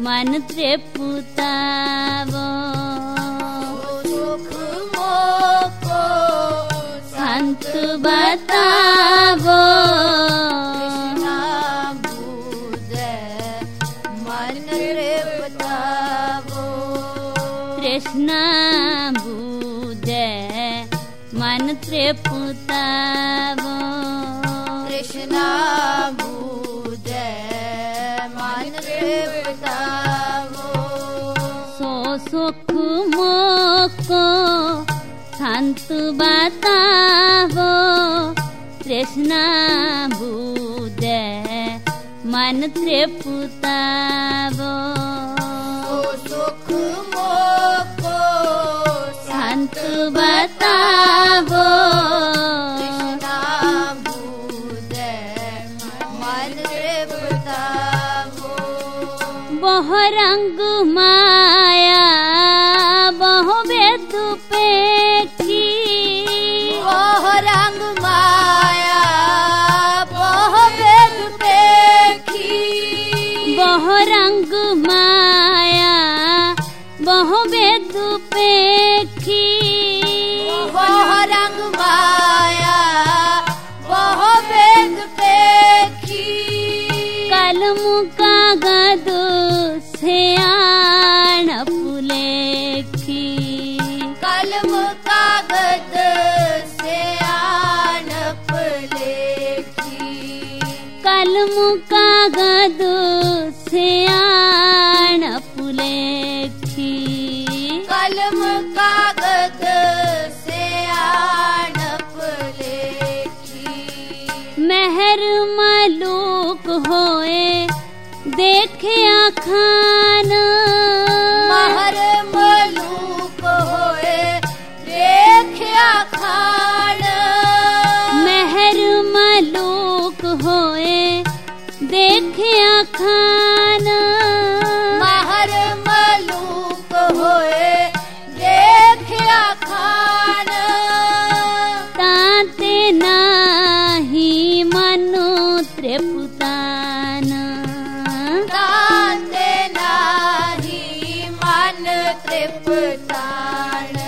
मन तृप्तावो सुख मोको संत बतावो कृष्णा बूझे मन तृप्तावो कृष्णा बूझे मन तृप्तावो कृष्णा बूझे मन तृप्तावो सो सुख मोको संत बतावो कृष्णा बूझे मन तृप्तावो सुख मोको संत बतावो कृष्णा बूझे मन तृप्तावो बहु रंग माया बहु वेद पेखी बहु रंग माया बहु वेद पेखी बहु रंग माया बहु वेद पेखी बहु रंग माया बहु वेद पेखी कलम कागद सियाण पुलेखी कलम कागज से आणप लेखी कलम कागद सियाण पुलेखी कलम कागज से आणप लेखी मेहर मलूक होए देखिया खान महर मलूक होए देखिया खान मेहर मलूक होए देखिया खान महर मलूक होए देखिया खान ताते नाही मनो तृप्तान ताते नाही मन तृप्तान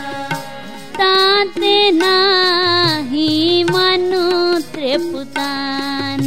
ताते नाही मनो तृप्तान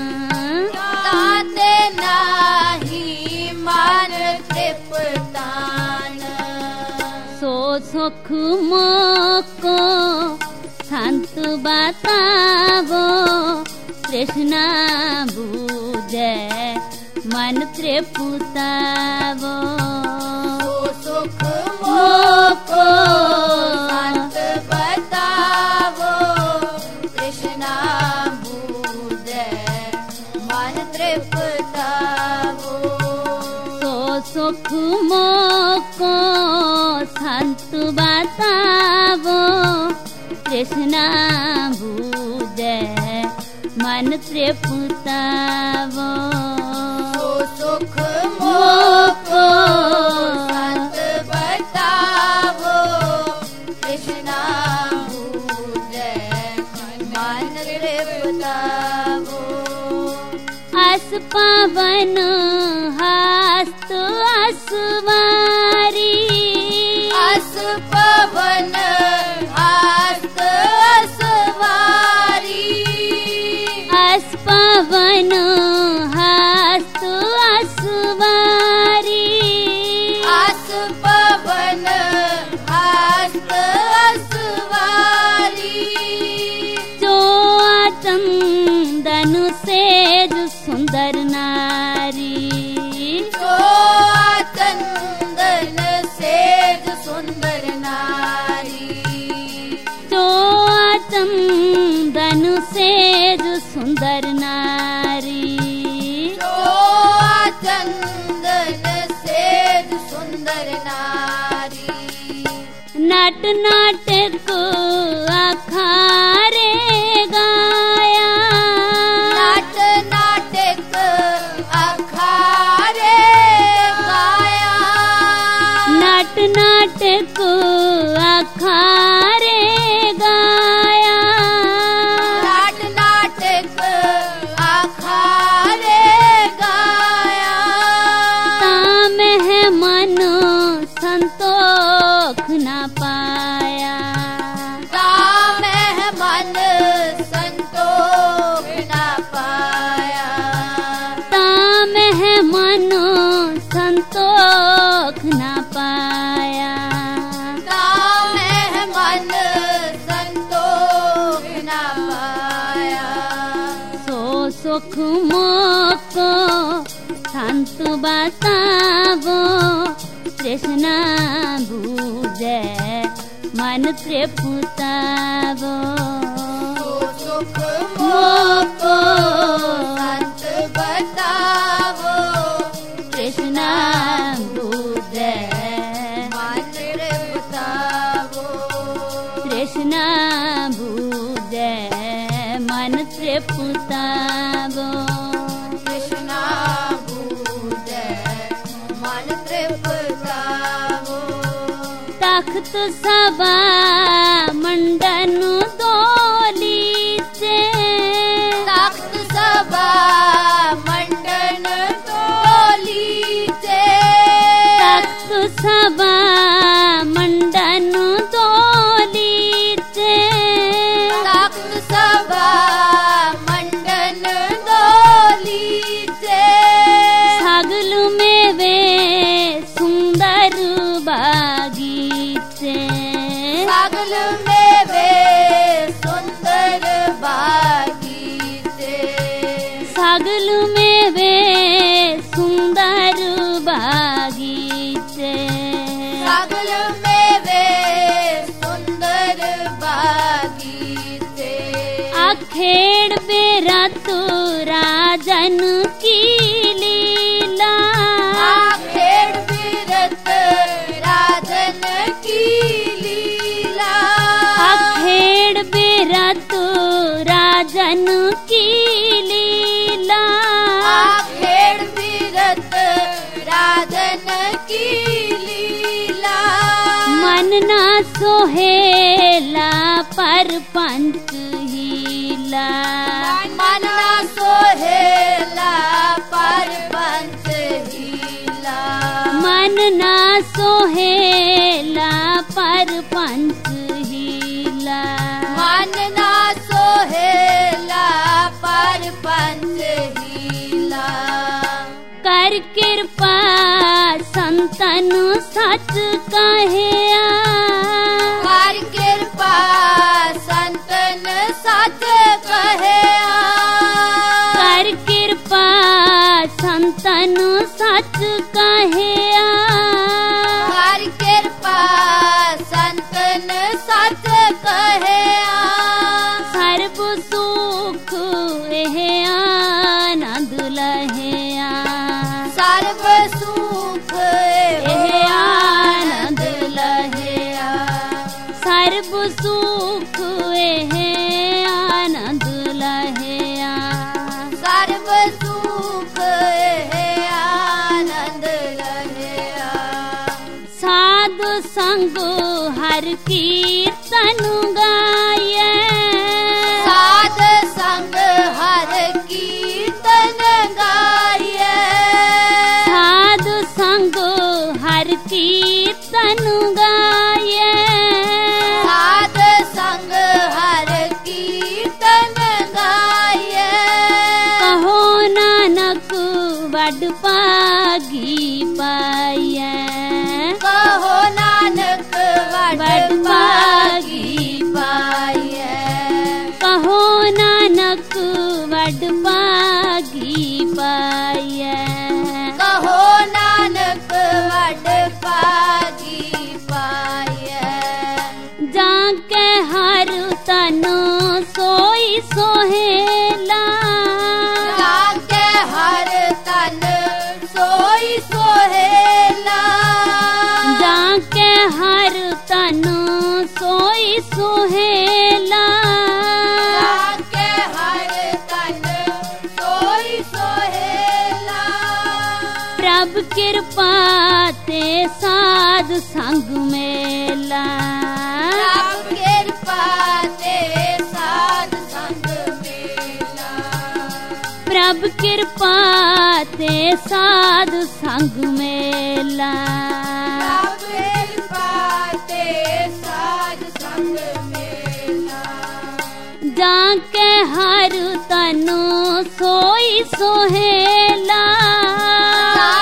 ताते नाही मन तृप्तान सो सुख मोको संत बतावो कृष्णा बूझे मन तृप्तावो सुख मोको संत बतावो कृष्णा बूझे मन तृप्तावो सो सुख मोको संत बतावो कृष्णा बूझे मन तृप्तावो सुख मोको संत बतावो कृष्णा बूझे मन तृप्तावो अस पावन हस्त असवारी अस पवन हस्त असवारी अस पावन हस्त असवारी अस पवन हस्त असवारी जो चंदन सेज सुंदर नारी जो चंदन सेज सुंदर नारी जो चंदन सेज सुंदर नारी जो चंदन सेज सुंदर नारी नट नाटक अखारे गाया नाट नाटक अखारे गाया नट नाटक अखारे गाया नाट नाटक अखारे गाया तनु संतोख ना पाया, तामे मन संतोख ना पाया। सो सुख मोको संत बतावो, तृष्णा बूझे मन तृप्तावो। सुख मोको संत बतावो, तृष्णा बूझे मन तृप्तावो। तृष्णा बूझे मन तृप्तावो। तृष्णा बूझे मन तृप्तावो। तख्त सभा मंडन दोली से, तख्त सभा मंडन दोली से। तख्त सभा मंडन दोली से। तख्त सभा मंडन दोली से। सगल में वे सुंदर बागीचे, सगल में वे सुंदर बागीचे। सगल में वे सुंदर बागीचे। सगल में वे सुंदर बागीचे। अखेड़ बेरत राजन की लीला, आखेड़ बिरत राजन की लीला। अखेड़ बेरत राजन की लीला। आखेड़ बिरत राजन की लीला। मन ना सोहेला पर पंच हीला, मन ना सोहेला पर पंच हीला। मन ना सोहेला पर पंच हीला। मन ना सोहेला पर पंच हीला। कर कृपा संतन सच कहिया, कर कृपा संतन सच कहिया। कर कृपा संतन सच कहिया। कर कृपा संतन सच कहिया। सर्व सुख एह आनंद लहिया, सर्व सुख एह आनंद लहिया। सर्व सुख एह आनंद लहिया। सर्व सुख एह आनंद लहिया। साधु संग हर कीर्तन गाये, साध संग हर कीर्तन गाये। साधु संग हर कीर्तन गाये। साध संग हर कीर्तन गाये। कहो नानक वड पागी पाये, कहो नानक वड पागी पाये। कहो नानक वड पागी पाये। कहो नानक वड पागी पाये। जाके हर तन सोई सोहेला, जाके हर तन सोई सोहेला। जाके हर तन सोई सोहेला। जाके हर तन सोई सोहेला। प्रभ कृपा ते साध संग मेला, प्रभ कृपा ते साध संग मेला। प्रभ कृपा ते साध संग मेला। प्रभ कृपा ते साध संग मेला। जाके हर तन सोई सोहेला।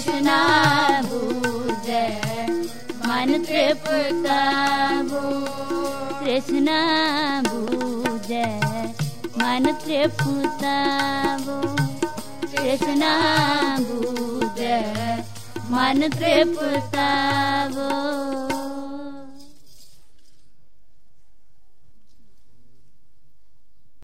तृप्तावो तृष्णा बुझे मन तृप्तावो तृष्णा बुझे मन तृप्तावो